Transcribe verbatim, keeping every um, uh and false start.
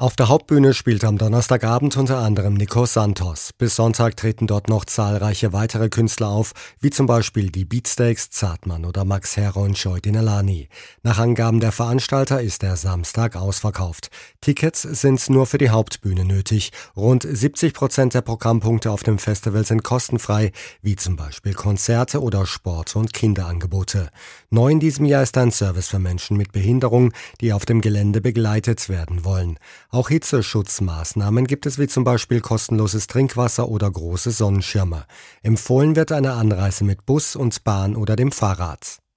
Auf der Hauptbühne spielt am Donnerstagabend unter anderem Nico Santos. Bis Sonntag treten dort noch zahlreiche weitere Künstler auf, wie zum Beispiel die Beatsteaks, Zartmann oder Max Herre und Joy Dinalani. Nach Angaben der Veranstalter ist der Samstag ausverkauft. Tickets sind nur für die Hauptbühne nötig. Rund siebzig Prozent der Programmpunkte auf dem Festival sind kostenfrei, wie zum Beispiel Konzerte oder Sport- und Kinderangebote. Neu in diesem Jahr ist ein Service für Menschen mit Behinderung, die auf dem Gelände begleitet werden wollen. Auch Hitzeschutzmaßnahmen gibt es, wie zum Beispiel kostenloses Trinkwasser oder große Sonnenschirme. Empfohlen wird eine Anreise mit Bus und Bahn oder dem Fahrrad.